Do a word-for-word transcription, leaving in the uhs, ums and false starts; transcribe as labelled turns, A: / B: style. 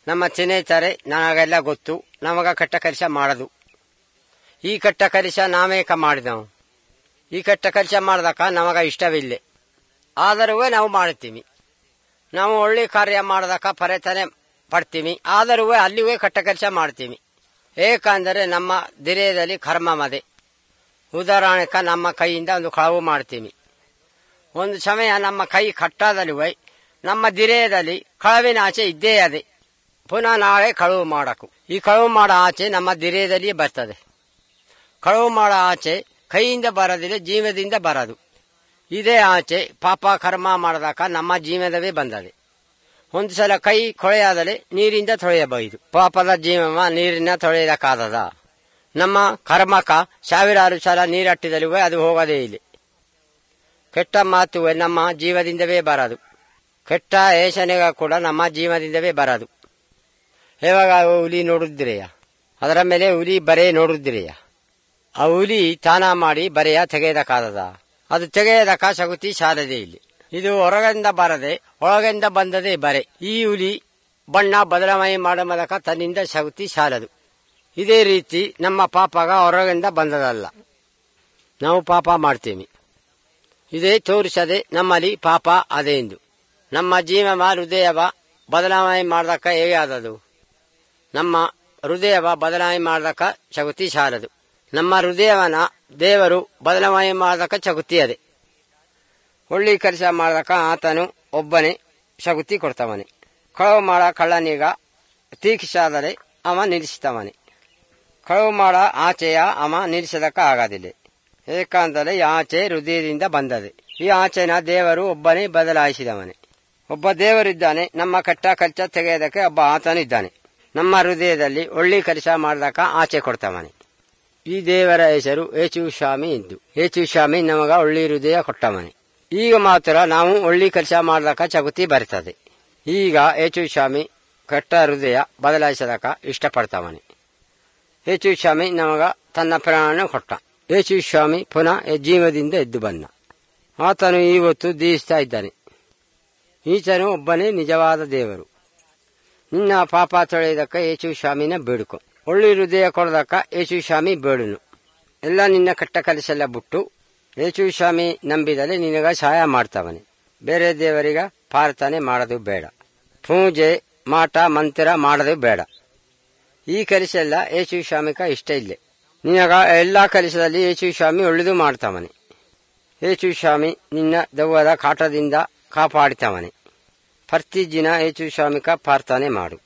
A: ನಮ್ಮ ಸ್ನೇಹಿತರೆ ನನಗೆಲ್ಲ ಗೊತ್ತು, ನಮಗ ಕಟ್ಟ ಕೆಲಸ ಮಾಡದು. ಈ ಕಟ್ಟ ಕೆಲಸ ನಾವೇಕ ಮಾಡಿದವು. ಈ ಕಟ್ಟ ಕೆಲಸ ಮಾಡ್ದಕ್ಕ ನಮಗ ಇಷ್ಟವಿಲ್ಲ, ಆದರೂ ನಾವು ಮಾಡುತ್ತೀವಿ. ನಾವು ಒಳ್ಳೆ ಕಾರ್ಯ ಮಾಡ್ದಕ್ಕ ಪ್ರಯತ್ನ ಪಡ್ತೀವಿ, ಆದರೂ ಅಲ್ಲಿವೇ ಕಟ್ಟ ಕೆಲಸ ಮಾಡ್ತೀವಿ. ಏಕೆಂದರೆ ನಮ್ಮ ದಿರೇದಲ್ಲಿ ಕರ್ಮ ಮದೆ. ಉದಾಹರಣೆಕ ನಮ್ಮ ಕೈಯಿಂದ ಒಂದು ಕಳವು ಮಾಡ್ತೀವಿ. ಒಂದು ಸಮಯ ನಮ್ಮ ಕೈ ಕಟ್ಟಾದಲ್ಲೂ ನಮ್ಮ ದಿರೇದಲ್ಲಿ ಕಳವಿನ ಆಚೆ ಇದ್ದೇ ಅದೇ. ಪುನಃ ನಾಳೆ ಕಳವು ಮಾಡಕು. ಈ ಕಳವು ಮಾಡೋ ಆಚೆ ನಮ್ಮ ದಿರೇದಲ್ಲಿ ಬರ್ತದೆ. ಕಳವು ಮಾಡೋ ಆಚೆ ಕೈಯಿಂದ ಬರೋದಿಲ್ಲ, ಜೀವದಿಂದ ಬರದು. ಇದೇ ಆಚೆ ಪಾಪ ಕರ್ಮ ಮಾಡಿದಾಗ ನಮ್ಮ ಜೀವನವೇ ಬಂದದೆ. ಒಂದು ಸಲ ಕೈ ಕೊಳೆಯಾದರೆ ನೀರಿಂದ ತೊಳೆಯಬಹುದು. ಪಾಪದ ಜೀವ ನೀರಿನ ತೊಳೆಯದಕ್ಕಾದದ. ನಮ್ಮ ಕರ್ಮಕ ಸಾವಿರಾರು ಸಲ ನೀರಟ್ಟಿದಲ್ಲೂ ಅದು ಹೋಗದೇ ಇಲ್ಲ. ಕೆಟ್ಟ ಮಾತು ನಮ್ಮ ಜೀವದಿಂದವೇ ಬರದು. ಕೆಟ್ಟ ಯೋಚನೆಗ ಕೂಡ ನಮ್ಮ ಜೀವದಿಂದವೇ ಬರದು. ಯಾವಾಗ ಹುಲಿ ನೋಡಿದ್ರೆಯ, ಅದರ ಮೇಲೆ ಹುಲಿ ಬರೆ ನೋಡಿದ್ರೆಯ, ಆ ಹುಲಿ ತಾನ ಮಾಡಿ ಬರೆಯ ತೆಗೆಯದಕ್ಕಾದದ. ಅದು ತೆಗೆಯದಕ್ಕ ಶಕ್ತಿ ಸಾಲದೇ ಇಲ್ಲ. ಇದು ಹೊರಗಿಂದ ಬರದೆ ಒಳಗಿಂದ ಬಂದದೇ ಬರೆ. ಈ ಹುಲಿ ಬಣ್ಣ ಬದಲಾವಣೆ ಮಾಡಮದಕ ತನ್ನಿಂದ ಶಕ್ತಿ ಸಾಲದು. ಇದೇ ರೀತಿ ನಮ್ಮ ಪಾಪಗ ಹೊರಗಿಂದ ಬಂದದಲ್ಲ, ನಾವು ಪಾಪ ಮಾಡ್ತೇವೆ. ಇದೇ ತೋರಿಸದೆ ನಮ್ಮಲ್ಲಿ ಪಾಪ ಅದೇ ಎಂದು. ನಮ್ಮ ಜೀವವ ಹೃದಯವ ಬದಲಾವಣೆ ಮಾಡದಕ್ಕ ಹೇಗೆ ಆದದು? ನಮ್ಮ ಹೃದಯವ ಬದಲಾವಣೆ ಮಾಡದಕ್ಕ ಶಕ್ತಿ ಸಾಲದು. ನಮ್ಮ ಹೃದಯವನ ದೇವರು ಬದಲಾವಣೆ ಮಾಡದಕ್ಕ ಶಕ್ತಿ ಅದೇ. ಒಳ್ಳೆ ಕೆಲಸ ಮಾಡದಕ್ಕ ಆತನು ಒಬ್ಬನೇ ಶಕ್ತಿ ಕೊಡ್ತವನೆ. ಕಳವು ಮಾಡ ಕಳ್ಳನೀಗ ತೀಕ್ಷಾದರೆ ಅವ ನಿಲ್ಲಿಸ್ತವನೆ. ಕಳವು ಮಾಡ ಆಚೆಯ ಅವ ನಿಲ್ಲಿಸದಕ್ಕ ಆಗೋದಿಲ್ಲ. ಏಕೆಂದರೆ ಈ ಆಚೆ ಹೃದಯದಿಂದ ಬಂದದೆ. ಈ ಆಚೆನ ದೇವರು ಒಬ್ಬನೇ ಬದಲಾಯಿಸಿದವನೆ. ಒಬ್ಬ ದೇವರಿದ್ದಾನೆ. ನಮ್ಮ ಕೆಟ್ಟ ಕೆಲಸ ತೆಗೆಯೋದಕ್ಕೆ ಒಬ್ಬ ಆತನಿದ್ದಾನೆ. ನಮ್ಮ ಹೃದಯದಲ್ಲಿ ಒಳ್ಳೆ ಕೆಲಸ ಮಾಡದಕ್ಕ ಆಚೆ ಕೊಡ್ತವನೆ. ಈ ದೇವರ ಹೆಸರು ಯೇಸು ಸ್ವಾಮಿ ಎಂದು. ಯೇಸು ಸ್ವಾಮಿ ನಮಗ ಒಳ್ಳೆ ಹೃದಯ ಕೊಟ್ಟವನೆ. ಈಗ ಮಾತ್ರ ನಾವು ಒಳ್ಳೆ ಕೆಲಸ ಮಾಡದಕ್ಕ ಶಕ್ತಿ ಬರ್ತದೆ. ಈಗ ಯೇಸು ಸ್ವಾಮಿ ಕೆಟ್ಟ ಹೃದಯ ಬದಲಾಯಿಸದಕ್ಕ ಇಷ್ಟಪಡ್ತವನೆ. ಯೇಸು ಸ್ವಾಮಿ ನಮಗ ತನ್ನ ಪ್ರಾಣ ಕೊಟ್ಟ. ಯೇಸು ಸ್ವಾಮಿ ಪುನಃ ಜೀವದಿಂದ ಎದ್ದು ಬಂದ. ಆತನು ಇವತ್ತು ಜೀವಿಸ್ತಾ ಇದ್ದಾನೆ. ಈತನು ಒಬ್ಬನೇ ನಿಜವಾದ ದೇವರು. ನಿನ್ನ ಪಾಪ ತೊಳೆಯದಕ್ಕ ಯೇಸು ಸ್ವಾಮಿನ ಬೇಡುಕೊ. ಒಳ್ಳೆ ಹೃದಯ ಕೊಡದಕ್ಕ ಯೇಸು ಸ್ವಾಮಿ ಬೇಡುನು. ಎಲ್ಲ ನಿನ್ನ ಕೆಟ್ಟ ಕೆಲಸೆಲ್ಲ ಬಿಟ್ಟು ಯೇಸು ಸ್ವಾಮಿ ನಂಬಿದರೆ ನಿನಗ ಸಹಾಯ ಮಾಡ್ತವನೆ. ಬೇರೆ ದೇವರಿಗ ಪ್ರಾರ್ಥನೆ ಮಾಡೋದು ಬೇಡ. ಪೂಜೆ ಮಾಟ ಮಂತ್ರ ಮಾಡೋದು ಬೇಡ. ಈ ಕೆಲಸ ಎಲ್ಲ ಯೇಸು ಸ್ವಾಮಿಗ ಇಷ್ಟ ಇಲ್ಲ. ನಿನಗ ಎಲ್ಲಾ ಕೆಲಸದಲ್ಲಿ ಯೇಸು ಸ್ವಾಮಿ ಒಳ್ಳೆದು ಮಾಡ್ತವನೆ. ಯೇಸು ಸ್ವಾಮಿ ನಿನ್ನ ದೆವ್ವದ ಕಾಟದಿಂದ ಕಾಪಾಡ್ತವನೆ. ಪ್ರತಿ ದಿನ ಯೇಸು ಸ್ವಾಮಿಗ ಪ್ರಾರ್ಥನೆ ಮಾಡು.